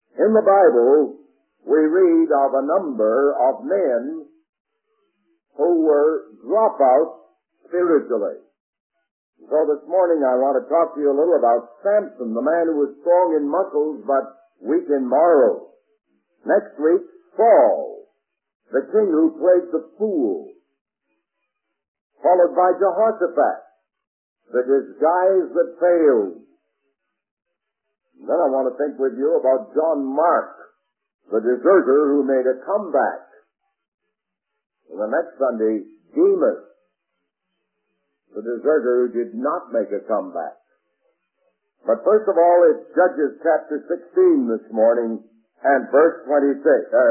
In the Bible, we read of a number of men who were dropouts spiritually. So this morning I want to talk to you a little about Samson, the man who was strong in muscles but weak in morals. Next week, Saul, the king who played the fool. Followed by Jehoshaphat, the disguise that failed. And then I want to think with you about John Mark, the deserter who made a comeback. And the next Sunday, Demas, the deserter who did not make a comeback. But first of all, it's Judges chapter 16 this morning and verse 20.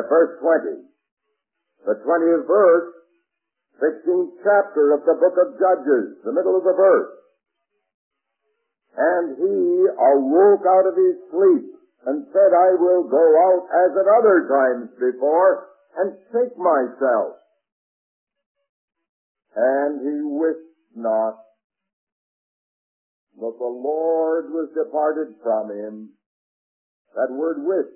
The 20th verse, 16th chapter of the book of Judges, the middle of the verse. And he awoke out of his sleep and said, I will go out as at other times before and shake myself. And he wist not that the Lord was departed from him. That word wist,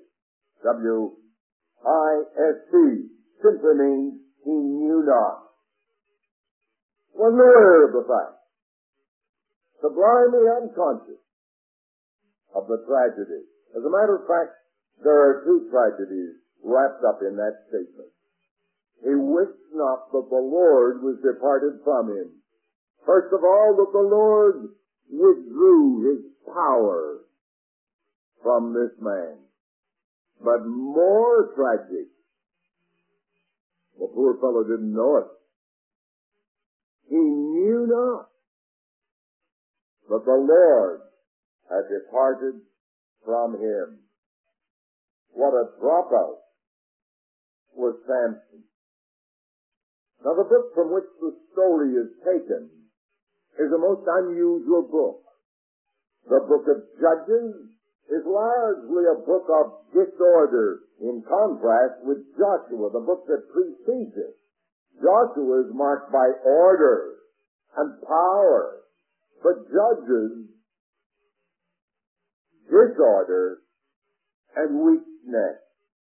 W-I-S-T, simply means he knew not. Wasn't aware of the fact. Sublimely unconscious of the tragedy. As a matter of fact, there are two tragedies wrapped up in that statement. He wist not that the Lord was departed from him. First of all, that the Lord withdrew his power from this man. But more tragic, the poor fellow didn't know it. He knew not that the Lord had departed from him. What a dropout was Samson. Now the book from which the story is taken is a most unusual book. The book of Judges is largely a book of disorder in contrast with Joshua, the book that precedes it. Joshua is marked by order and power, but Judges, disorder and weakness.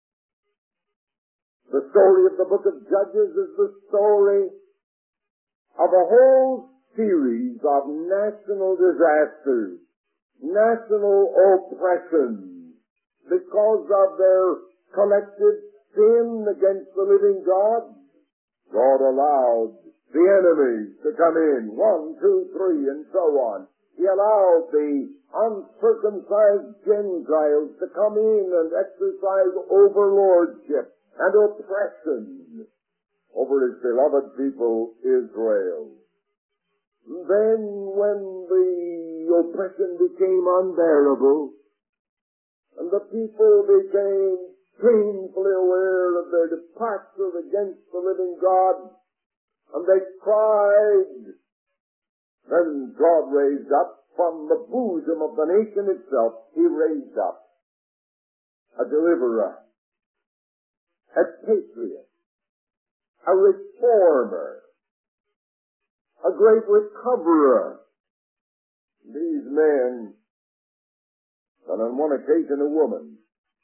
The story of the book of Judges is the story of a whole series of national disasters, national oppressions, because of their collective sin against the living God. God allowed the enemies to come in, 1, 2, 3, and so on. He allowed the uncircumcised Gentiles to come in and exercise overlordship and oppression over his beloved people, Israel. Then when the oppression became unbearable and the people became painfully aware of their departure against the living God, and they cried, then God raised up from the bosom of the nation itself, he raised up a deliverer, a patriot, a reformer, a great recoverer. These men, and on one occasion a woman,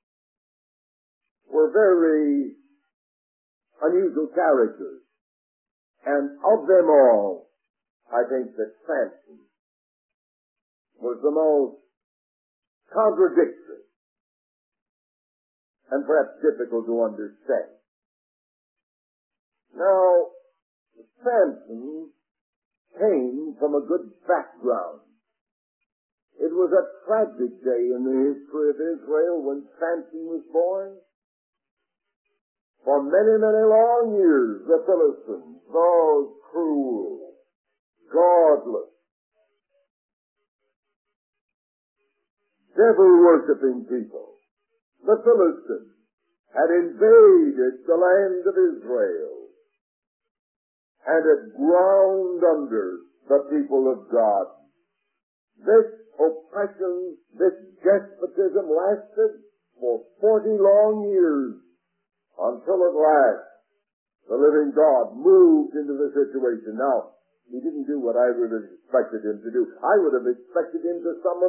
were very unusual characters. And of them all, I think that Samson was the most contradictory and perhaps difficult to understand. Now, Samson came from a good background. It was a tragic day in the history of Israel when Samson was born. For many, many long years, the Philistines, those cruel, godless, devil-worshipping people, the Philistines, had invaded the land of Israel and had ground under the people of God. This oppression, this despotism lasted for 40 long years, until at last the living God moved into the situation. Now, he didn't do what I would have expected him to do. I would have expected him to summon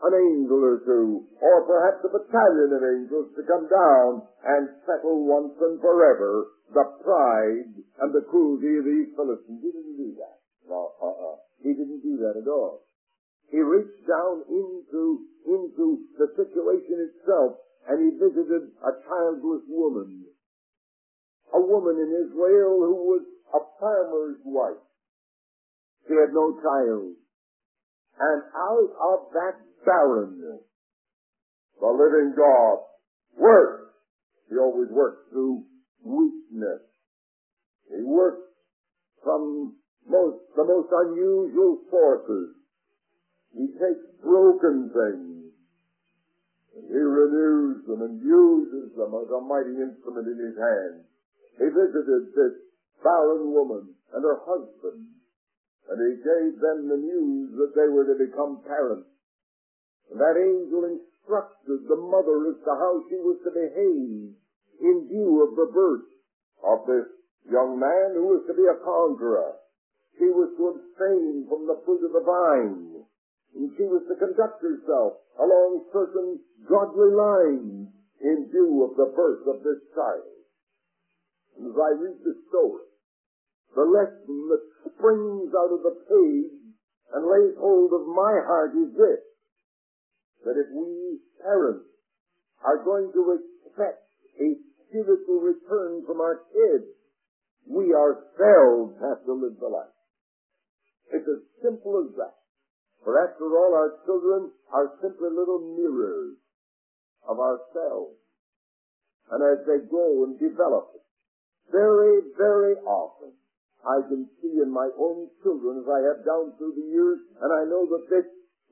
an angel or two, or perhaps a battalion of angels to come down and settle once and forever the pride and the cruelty of these Philistines. He didn't do that. No, He didn't do that at all. He reached down into the situation itself, and he visited a childless woman. A woman in Israel who was a farmer's wife. She had no child. And out of that barrenness, the living God works. He always works through weakness. He works from the most unusual sources. He takes broken things and he renews them and uses them as a mighty instrument in his hand. He visited this barren woman and her husband, and he gave them the news that they were to become parents. And that angel instructed the mother as to how she was to behave in view of the birth of this young man who was to be a conqueror. She was to abstain from the fruit of the vine, and she was to conduct herself along certain godly lines in view of the birth of this child. And as I read the story, the lesson that springs out of the page and lays hold of my heart is this: that if we parents are going to expect a spiritual return from our kids, we ourselves have to live the life. It's as simple as that. For after all, our children are simply little mirrors of ourselves. And as they grow and develop, very, very often, I can see in my own children as I have down through the years, and I know that this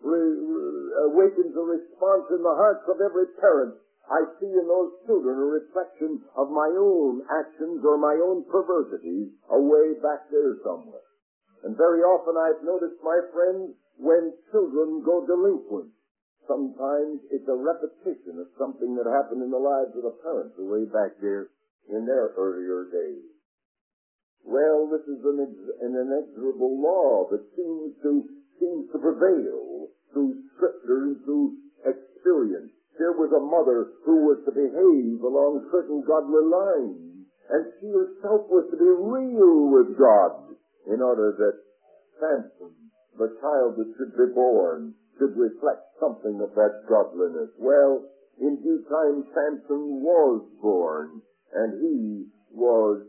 awakens a response in the hearts of every parent. I see in those children a reflection of my own actions or my own perversities away back there somewhere. And very often I've noticed, my friends, when children go delinquent, sometimes it's a repetition of something that happened in the lives of the parents away back there in their earlier days. Well, this is an inexorable law that seems to prevail through Scripture and through experience. Here was a mother who was to behave along certain godly lines, and she herself was to be real with God in order that Samson, the child that should be born, should reflect something of that godliness. Well, in due time, Samson was born, and he was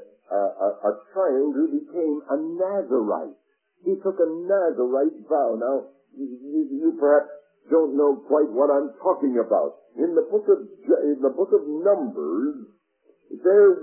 a child who became a Nazirite. He took a Nazirite vow. Now, you perhaps don't know quite what I'm talking about. In the book of Numbers, there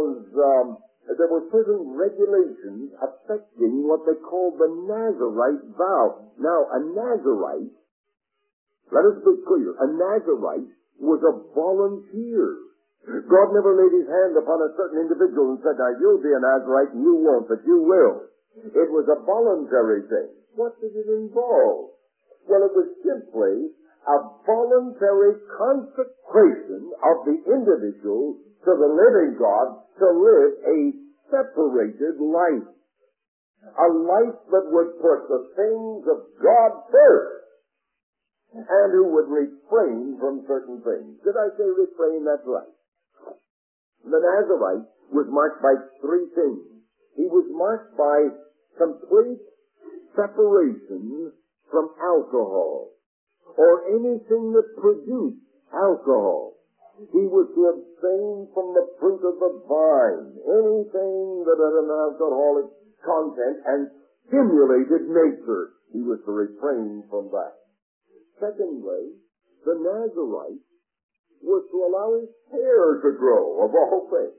were certain regulations affecting what they called the Nazirite vow. Now, a Nazirite, let us be clear, a Nazirite was a volunteer. God never laid his hand upon a certain individual and said, now you'll be a Nazirite and you won't, but you will. It was a voluntary thing. What did it involve? Well, it was simply a voluntary consecration of the individual to the living God to live a separated life. A life that would put the things of God first and who would refrain from certain things. Did I say refrain? That's right. The Nazirite was marked by three things. He was marked by complete separation from alcohol or anything that produced alcohol. He was to abstain from the fruit of the vine, anything that had an alcoholic content and stimulated nature. He was to refrain from that. Secondly, the Nazirite was to allow his hair to grow, of all things.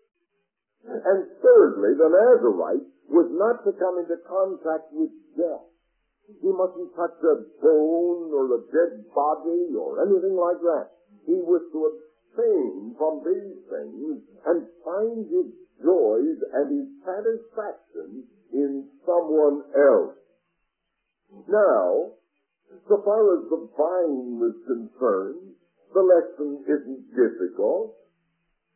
And thirdly, the Nazirite was not to come into contact with death. He mustn't touch a bone or a dead body or anything like that. He was to abstain from these things and find his joys and his satisfaction in someone else. Now, so far as the vine was concerned, the lesson isn't difficult.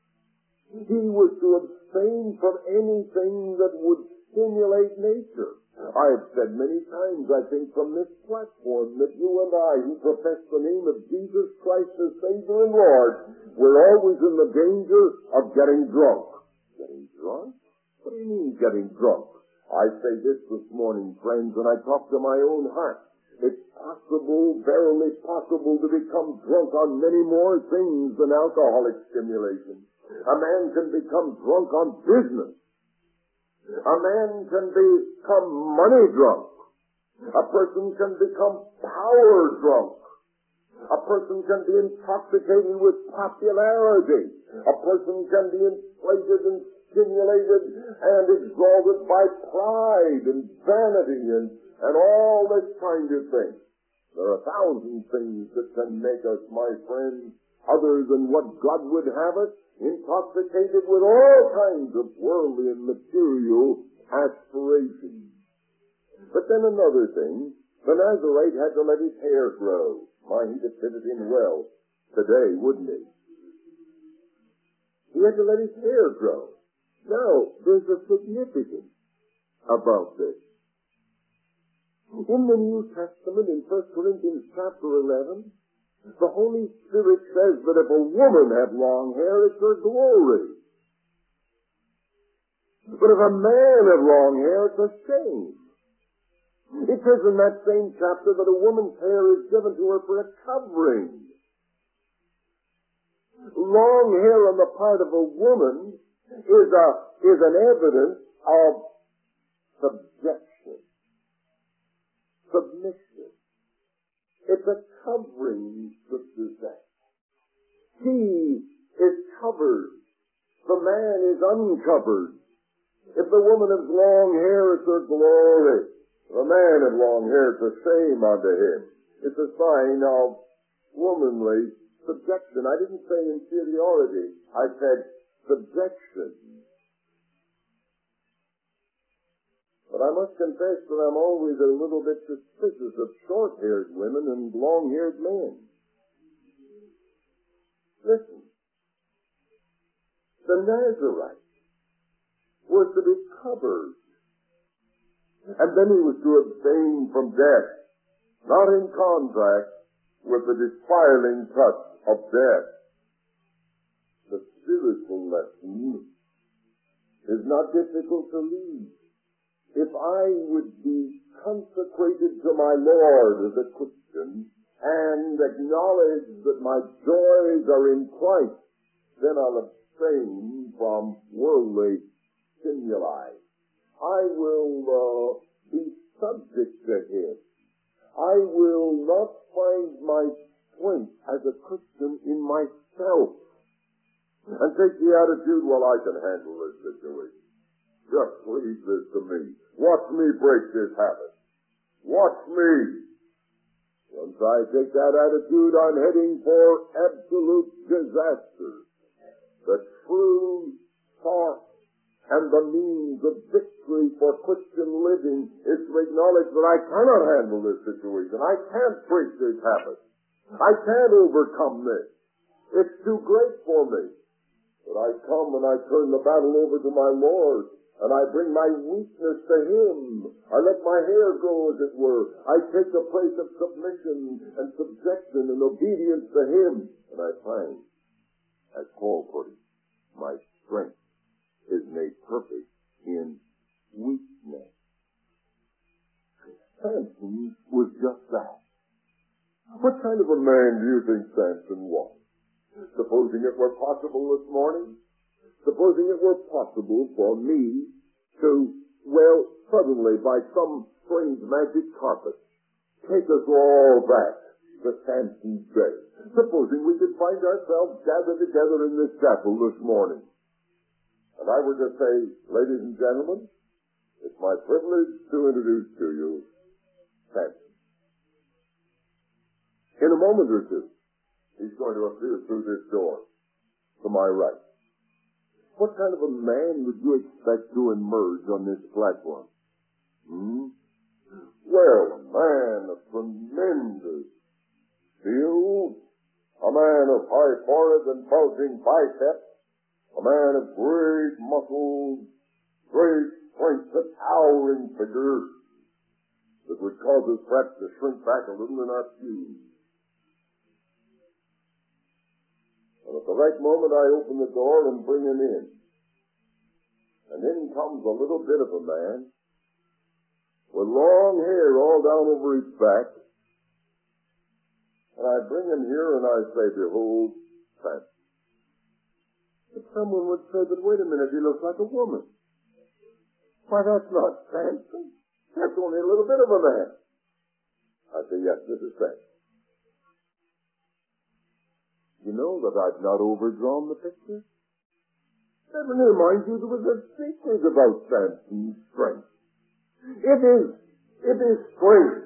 He was to abstain from anything that would stimulate nature. I've said many times, I think, from this platform, that you and I, who profess the name of Jesus Christ as Savior and Lord, we're always in the danger of getting drunk. Getting drunk? What do you mean, getting drunk? I say this morning, friends, and I talk to my own heart. It's possible, verily possible, to become drunk on many more things than alcoholic stimulation. A man can become drunk on business. A man can become money drunk. A person can become power drunk. A person can be intoxicated with popularity. A person can be inflated and stimulated and exalted by pride and vanity and all this kind of thing. There are 1,000 things that can make us, my friends, other than what God would have us, intoxicated with all kinds of worldly and material aspirations. But then another thing, the Nazarite had to let his hair grow. My, he'd have fitted in well today, wouldn't he? He had to let his hair grow. Now, there's a significance about this. In the New Testament, in 1 Corinthians chapter 11, the Holy Spirit says that if a woman had long hair, it's her glory. But if a man had long hair, it's a shame. It says in that same chapter that a woman's hair is given to her for a covering. Long hair on the part of a woman is an evidence of subjection, submission. It's a covering, Scripture says. She is covered. The man is uncovered. If the woman has long hair, it's her glory. If a man has long hair, it's a shame unto him. It's a sign of womanly subjection. I didn't say inferiority. I said subjection. But I must confess that I'm always a little bit suspicious of short-haired women and long-haired men. Listen. The Nazarite was to be covered. And then he was to abstain from death, not in contact with the defiling touch of death. The spiritual lesson is not difficult to lead. If I would be consecrated to my Lord as a Christian and acknowledge that my joys are in Christ, then I'll abstain from worldly stimuli. I will be subject to Him. I will not find my strength as a Christian in myself and take the attitude, well, I can handle this situation. Just leave this to me. Watch me break this habit. Watch me. Once I take that attitude, I'm heading for absolute disaster. The true source and the means of victory for Christian living is to acknowledge that I cannot handle this situation. I can't break this habit. I can't overcome this. It's too great for me. But I come and I turn the battle over to my Lord. And I bring my weakness to Him. I let my hair grow, as it were. I take the place of submission and subjection and obedience to Him. And I find, as Paul put it, my strength is made perfect in weakness. Samson was just that. What kind of a man do you think Samson was? Supposing it were possible this morning, supposing it were possible for me to, well, suddenly by some strange magic carpet, take us all back to Samson's day. Supposing we could find ourselves gathered together in this chapel this morning. And I were to say, ladies and gentlemen, it's my privilege to introduce to you Samson. In a moment or two, he's going to appear through this door to my right. What kind of a man would you expect to emerge on this platform? Well, a man of tremendous skill, a man of high forehead and bulging biceps, a man of great muscles, great strength, a towering figure, that would cause us perhaps to shrink back a little in our pews. And at the right moment, I open the door and bring him in. And in comes a little bit of a man with long hair all down over his back. And I bring him here and I say, behold, Samson. But someone would say, but wait a minute, he looks like a woman. Why, that's not Samson. That's only a little bit of a man. I say, yes, this is Samson. You know that I've not overdrawn the picture? Let me remind you, there was a secret about Samson's strength. His strength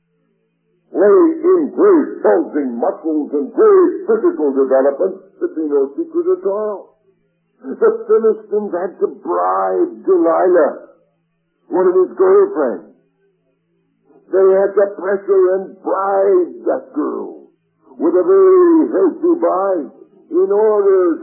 lay in great bulging muscles and great physical development. There'd be no secret at all. The Philistines had to bribe Delilah, one of his girlfriends. They had to pressure and bribe that girl with a very healthy bribe in order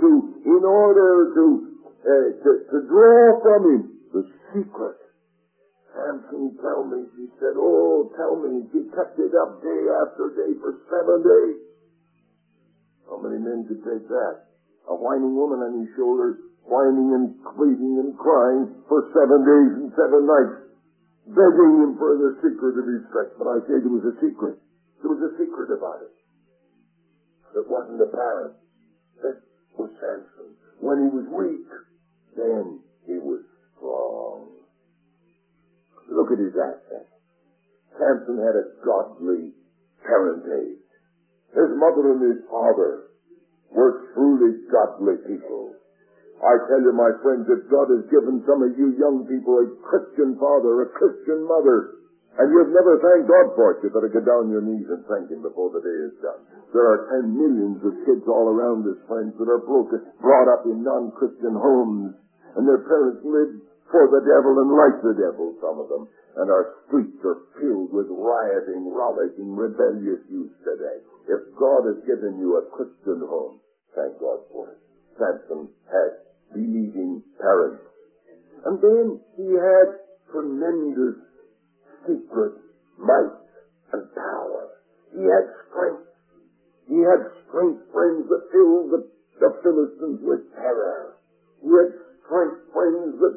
to draw from him the secret. Samson, tell me, she said, tell me. She kept it up day after day for 7 days. How many men could take that? A whining woman on his shoulders, whining and pleading and crying for 7 days and 7 nights, begging him for the secret of his strength. But I say there was a secret. There was a secret about it. It wasn't apparent. This was Samson. When he was weak, then he was strong. Look at his assets. Samson had a godly parentage. His mother and his father were truly godly people. I tell you, my friends, if God has given some of you young people a Christian father, a Christian mother, and you've never thanked God for it, you better get down on your knees and thank Him before the day is done. There are 10 millions of kids all around us, friends, that are brought up in non-Christian homes, and their parents live for the devil and like the devil, some of them. And our streets are filled with rioting, rollicking, rebellious youth today. If God has given you a Christian home, thank God for it. Samson had believing parents. And then he had tremendous secret might and power. He had strength. He had strength, friends, that filled the Philistines with terror. He had strength, friends, that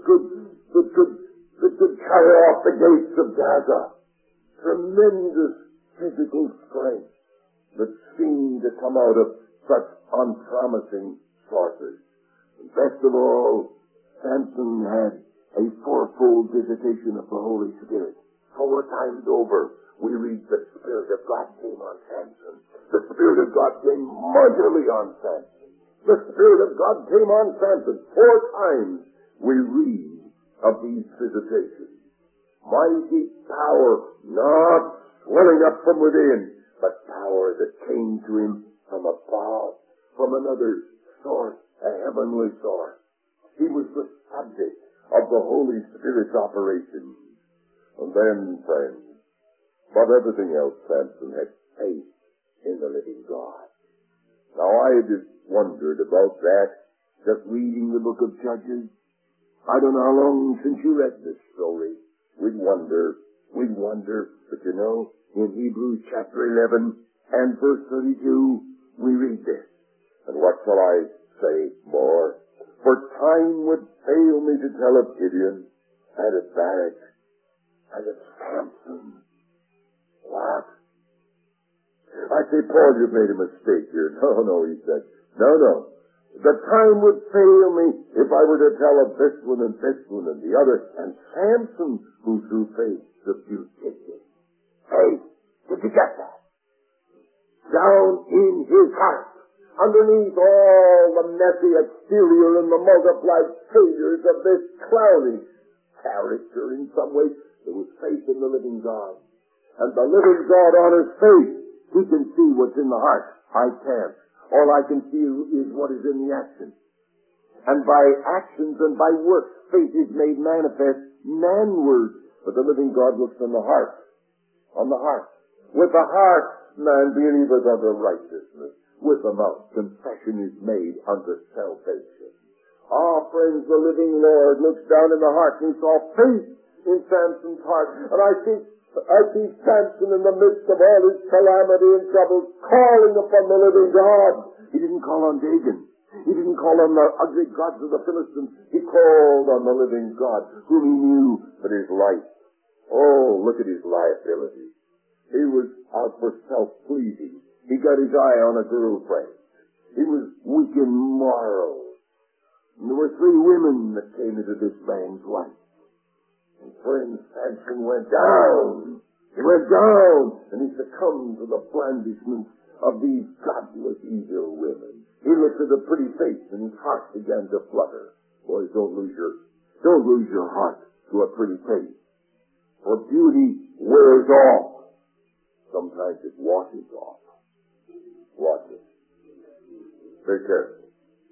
could carry off the gates of Gaza. Tremendous physical strength that seemed to come out of such unpromising sources. And best of all, Samson had a fourfold visitation of the Holy Spirit. 4 times over, we read the Spirit of God came on Samson. The Spirit of God came mightily on Samson. The Spirit of God came on Samson. 4 times we read of these visitations. Mighty power, not swelling up from within, but power that came to him from above, from another source, a heavenly source. He was the subject of the Holy Spirit's operation. And then, friends, above everything else, Samson had faith in the living God. Now, I just wondered about that, just reading the book of Judges. I don't know how long since you read this story. We'd wonder. But you know, in Hebrews chapter 11 and verse 32, we read this. And what shall I say more? For time would fail me to tell of Gideon, and of Barak, and of Samson. What? I say, Paul, you've made a mistake here. No, he said. No. The time would fail me if I were to tell of this one and the other. And Samson, who through faith subdued Gideon. Hey, did you get that? Down in his heart, underneath all the messy exterior and the multiplied failures of this clownish character in some ways, there was faith in the living God. And the living God on his face, he can see what's in the heart. I can't. All I can see is what is in the action. And by actions and by works, faith is made manifest manward. But the living God looks on the heart. On the heart. With the heart, man believeth unto righteousness. With the mouth, confession is made unto salvation. Friends, the living Lord looks down in the heart, and he saw faith in Samson's heart. And I think I see Samson in the midst of all his calamity and trouble, calling upon the living God. He didn't call on Dagon. He didn't call on the ugly gods of the Philistines. He called on the living God, whom he knew for his life. Oh, look at his liability. He was out for self-pleasing. He got his eye on a girlfriend. He was weak in morals. And there were 3 women that came into this man's life. And friends, Samson went down. He went down, and he succumbed to the blandishments of these godless, evil women. He looked at a pretty face, and his heart began to flutter. Boys, don't lose your heart to a pretty face. For beauty wears off. Sometimes it washes off. Watch it. Very careful.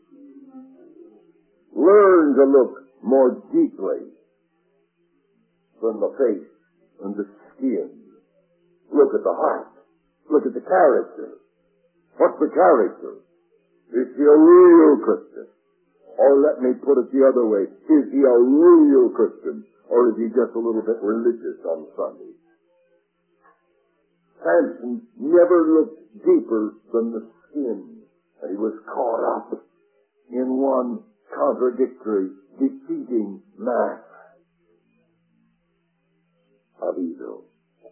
Learn to look more deeply than the face and the skin. Look at the heart. Look at the character. What's the character? Is he a real Christian? Or let me put it the other way. Is he a real Christian? Or is he just a little bit religious on Sunday? Samson never looked deeper than the skin. He was caught up in one contradictory, defeating mass of evil.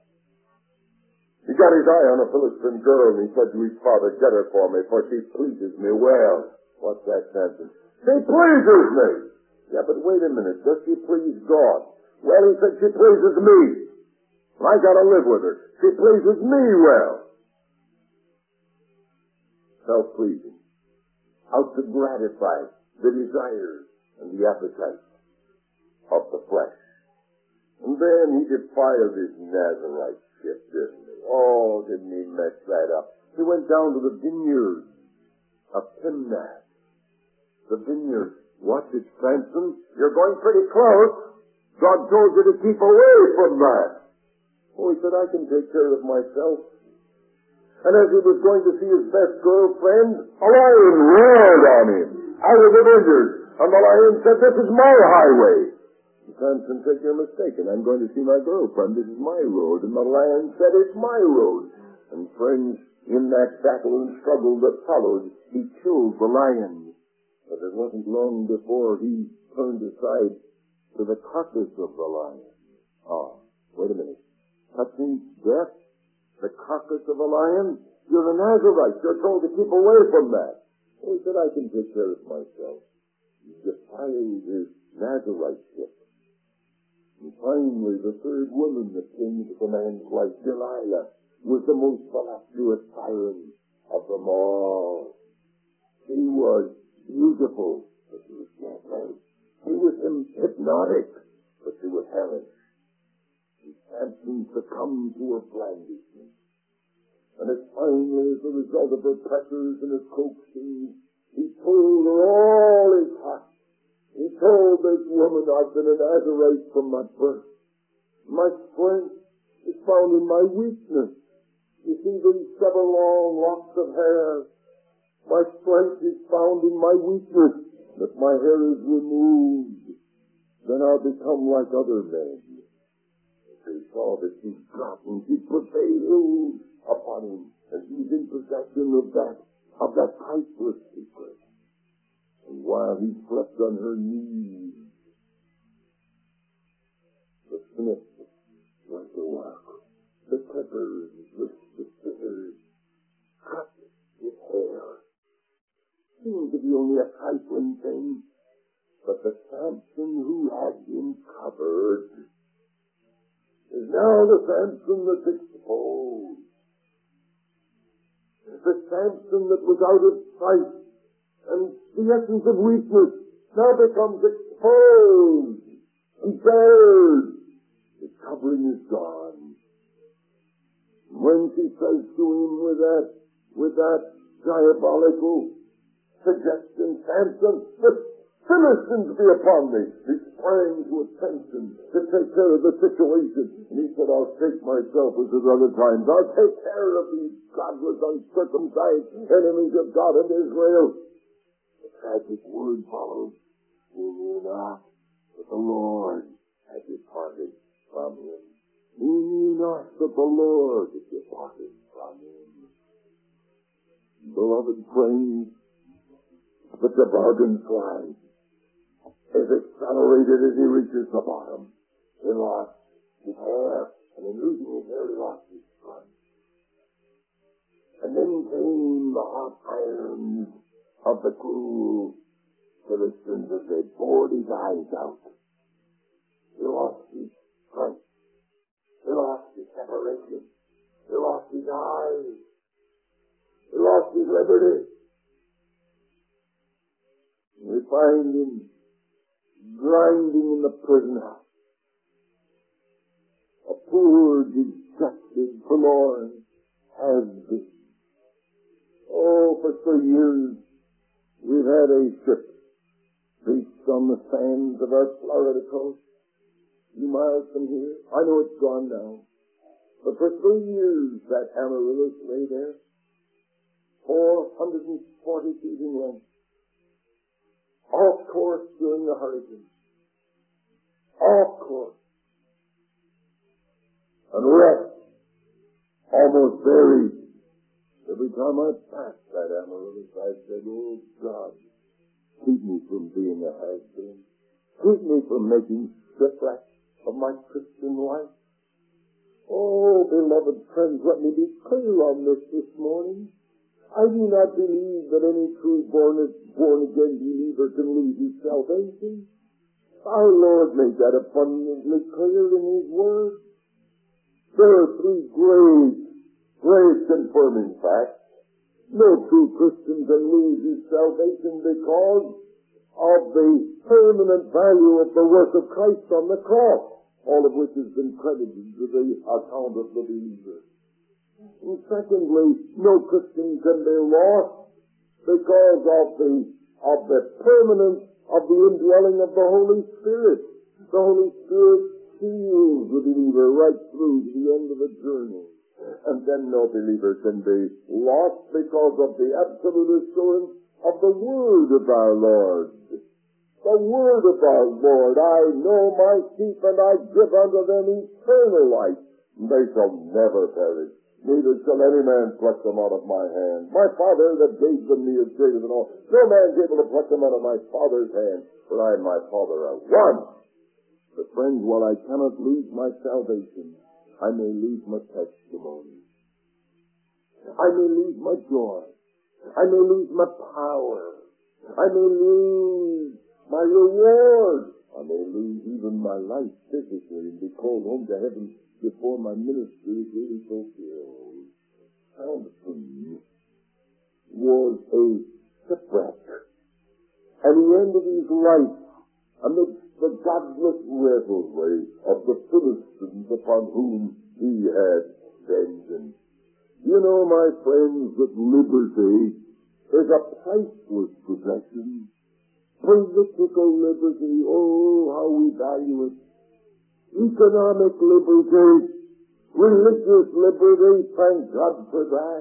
He got his eye on a Philistine girl, and he said to his father, "Get her for me, for she pleases me well." What's that, Samson? She pleases me! Yeah, but wait a minute. Does she please God? Well, he said, she pleases me. I gotta live with her. She pleases me well. Self-pleasing. Out to gratify the desires and the appetites of the flesh. And then he defiled his Nazarite-ship, didn't he? Oh, didn't he mess that up? He went down to the vineyard of Timnath. The vineyard. Watch it, Samson. You're going pretty close. God told you to keep away from that. Oh, he said, I can take care of myself. And as he was going to see his best girlfriend, a lion roared on him out of the vineyard. And the lion said, "This is my highway." Samson said, "You're mistaken. I'm going to see my girlfriend. This is my road." And the lion said, "It's my road." And friends, in that battle and struggle that followed, he killed the lion. But it wasn't long before he turned aside to the carcass of the lion. Wait a minute. Touching death? The carcass of a lion? You're a Nazarite. You're told to keep away from that. He said, I can take care of myself. He defiled his Nazarite-ship. And finally, the 3rd woman that came into the man's life, Delilah, was the most voluptuous siren of them all. She was beautiful, but she was deadly. She was hypnotic, but she was hellish. And Samson succumbed to her blandishment. And as finally, as a result of her pressures and her coaxing, he told her all his heart. He told this woman, I've been a Nazarite from my birth. My strength is found in my weakness. You see these 7 long locks of hair? My strength is found in my weakness. If my hair is removed, then I'll become like other men. They saw that she's gotten, she prevailed upon him, and he's in possession of that priceless secret. And while he slept on her knees, the smith went to work. The clippers with the scissors cut his hair. Seemed to be only a trifling thing, but the Samson who had been covered is now the Samson that's exposed. The Samson that was out of sight and the essence of weakness now becomes exposed and bared. His covering is gone. When she says to him with that diabolical suggestion, Samson, the Philistines be upon thee. He sprang to attention to take care of the situation. And he said, I'll take myself as at other times. I'll take care of these godless, uncircumcised enemies of God and Israel. The tragic word follows, who knew not that the Lord had departed from him. who knew not that the Lord had departed from him. Beloved friends, but the bargain slide is accelerated as he reaches the bottom. He lost his hair, and in losing his hair, he lost his son. And then came the hot irons of the cruel Philistines as they bored his eyes out. He lost his strength. He lost his separation. He lost his eyes. He lost his liberty. We find him grinding in the prison house. A poor, dejected, forlorn has-been. Oh, for 3 years we've had a ship beached on the sands of our Florida coast, a few miles from here. I know it's gone now. But for 3 years that Amaryllis lay there, 440 feet in length, off course during the hurricane, off course, and wrecked, almost buried. Every time I passed that Amaryllis, I said, oh God, keep me from being a has-been. Keep me from making shipwreck of my Christian life. Oh, beloved friends, let me be clear on this morning. I do not believe that any true born-again believer can lose his salvation. Our Lord made that abundantly clear in His Word. There are 3 great confirming facts. No true Christian can lose his salvation because of the permanent value of the work of Christ on the cross, all of which has been credited to the account of the believer. And secondly, no Christian can be lost because of the permanence of the indwelling of the Holy Spirit. The Holy Spirit seals the believer right through to the end of the journey. And then no believer can be lost because of the absolute assurance of the Word of our Lord. The Word of our Lord, I know my sheep, and I give unto them eternal life. They shall never perish, neither shall any man pluck them out of my hand. My Father that gave them me is greater than all. No man is able to pluck them out of my Father's hand, for I and my Father are one. But friends, while I cannot lose my salvation, I may lose my testimony. I may lose my joy. I may lose my power. I may lose my reward. I may lose even my life physically and be called home to heaven before my ministry is really fulfilled. Samson was a shipwreck. And he ended his life amidst the godless revelry of the Philistines upon whom he had vengeance. You know, my friends, that liberty is a priceless possession. Political liberty, oh, how we value it. Economic liberty, religious liberty, thank God for that.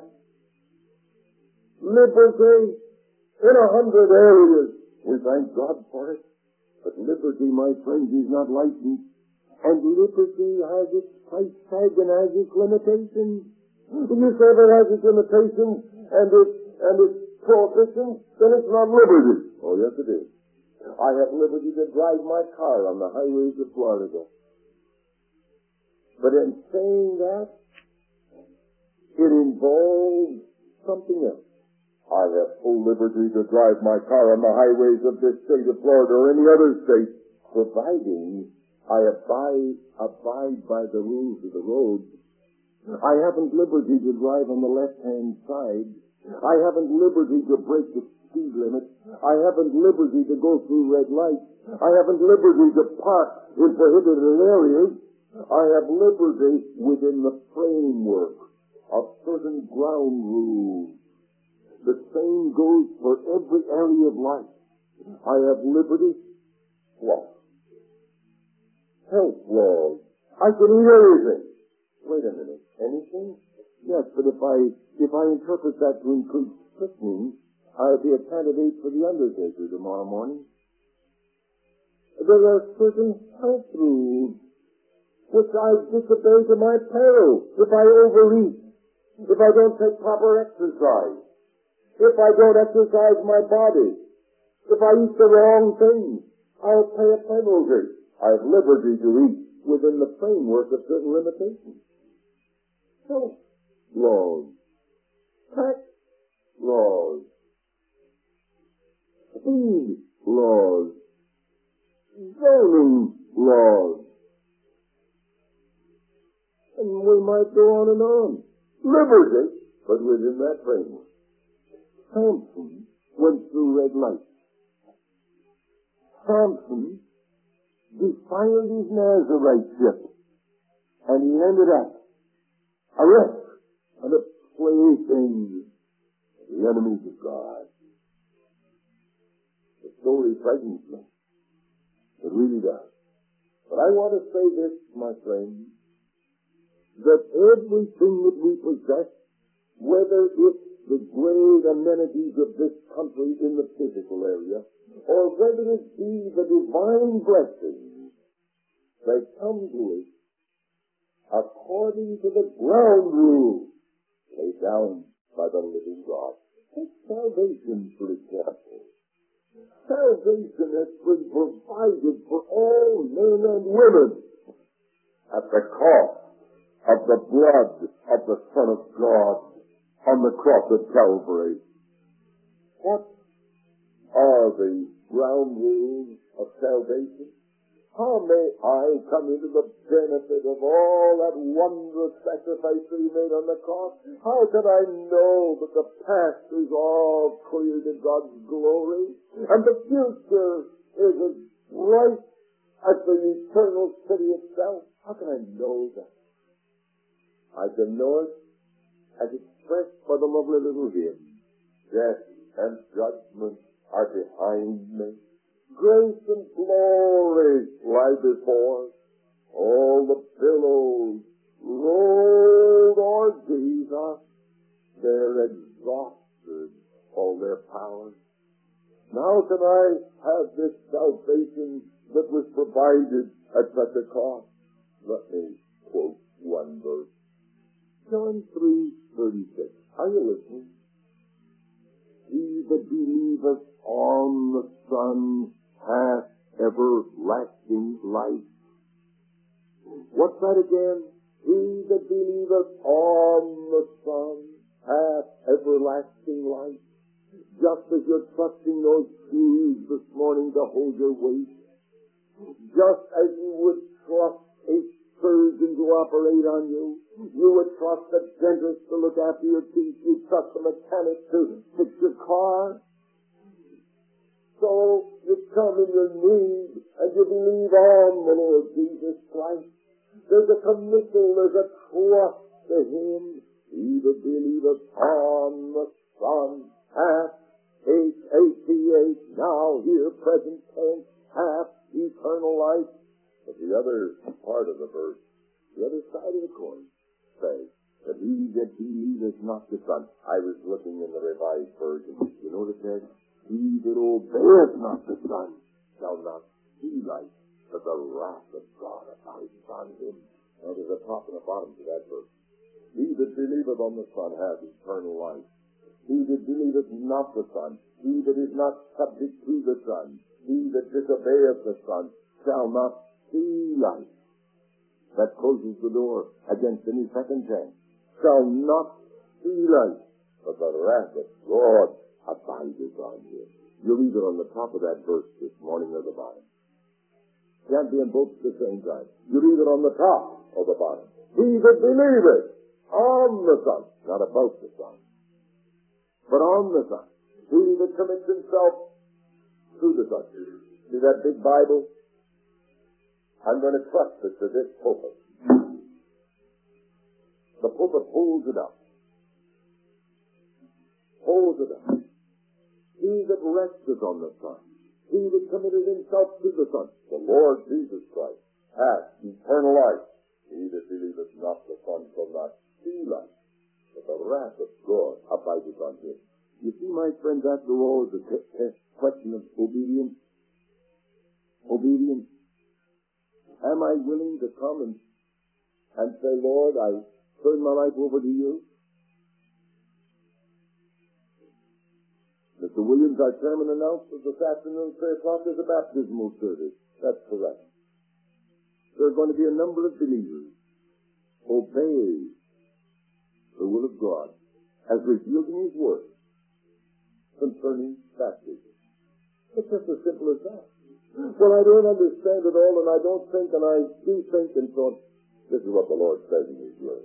Liberty in 100 areas, we thank God for it. But liberty, my friends, is not licensed. And liberty has its price tag and has its limitations. If you say that it has its limitations and its prohibitions, then it's not liberty. Oh, yes, it is. I have liberty to drive my car on the highways of Florida. But in saying that, it involves something else. I have full liberty to drive my car on the highways of this state of Florida or any other state, providing I abide by the rules of the road. I haven't liberty to drive on the left-hand side. I haven't liberty to break the speed limit. I haven't liberty to go through red lights. I haven't liberty to park in prohibited areas. I have liberty within the framework of certain ground rules. The same goes for every area of life. I have liberty. What? Health laws. I can eat everything. Wait a minute. Anything? Yes, but if I interpret that to include strychnine, I'll be a candidate for the undertaker tomorrow morning. There are certain health rules which I disobey to my peril, if I overeat, if I don't take proper exercise, if I don't exercise my body, if I eat the wrong things, I'll pay a penalty. I have liberty to eat within the framework of certain limitations. Health laws, tax laws, food laws, zoning laws, and we might go on and on. Liberty, but within that framework. Samson went through red light. Samson defiled his Naziriteship, and he ended up a wreck and a plaything of the enemies of God. The story frightens me. It really does. But I want to say this, my friends, that everything that we possess, whether it's the great amenities of this country in the physical area, or whether it be the divine blessings, they come to us according to the ground rule laid down by the living God. Take salvation, for example. Salvation has been provided for all men and women at the cost of the blood of the Son of God on the cross of Calvary. What are the ground rules of salvation? How may I come into the benefit of all that wondrous sacrifice that he made on the cross? How can I know that the past is all clear to God's glory, and the future is as bright as the eternal city itself? How can I know that? I can know it as expressed by the lovely little hymn. Death and judgment are behind me. Grace and glory lie before. All the billows rolled o'er Jesus. They're exhausted, all their powers. Now can I have this salvation that was provided at such a cost? Let me quote one verse. John 3:36. Are you listening? He that believeth on the Son hath everlasting life. What's that again? He that believeth on the Son hath everlasting life. Just as you're trusting those shoes this morning to hold your weight, just as you would trust a surgeon to operate on you, you would trust a dentist to look after your teeth, you trust a mechanic to fix your car. So you come in your need and you believe on the Lord Jesus Christ. There's a committal, there's a trust to Him. He that believeth on the Son hath, H-A-T-H, now here, present tense, hath eternal life. But the other part of the verse, the other side of the coin, says that he that believeth not the Son. I was looking in the Revised Version. You know what it says? He that obeyeth not the Son shall not see life, but the wrath of God abides on him. Now there's a top and a bottom to that verse. He that believeth on the Son hath eternal life. He that believeth not the Son, he that is not subject to the Son, he that disobeyeth the Son, shall not see life. That closes the door against any second chance. Shall not see life, but the wrath of God abides on him. You read it on the top of that verse this morning or the bottom. Can't be in both at the same time. You read it on the top or the bottom. He that believeth on the Son, not about the Son, but on the Son. He that commits himself to the Son. See that big Bible? I'm going to trust it to this pulpit. The pulpit holds it up. Holds it up. He that resteth on the Son, he that committed himself to the Son, the Lord Jesus Christ, hath eternal life. He that believeth not the Son shall not see life, but the wrath of God abideth on him. You see, my friends, after all, is a question of obedience. Obedience. Am I willing to come and and say, Lord, I turn my life over to you? Mr. Williams, our chairman, announced that this afternoon, 3 o'clock, is a baptismal service. That's correct. There are going to be a number of believers obey the will of God as revealed in His Word concerning baptism. It's just as simple as that. Well, I don't understand it all, and I don't think, and I do think, and so on. This is what the Lord says in His Word.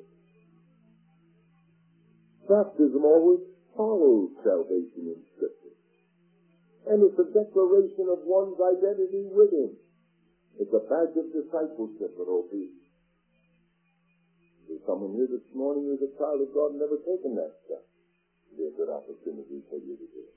Baptism always follows salvation in Scripture. And it's a declaration of one's identity with Him. It's a badge of discipleship and obedience. There's someone here this morning who's a child of God and never taken that step. It'll be a good opportunity for you to do it.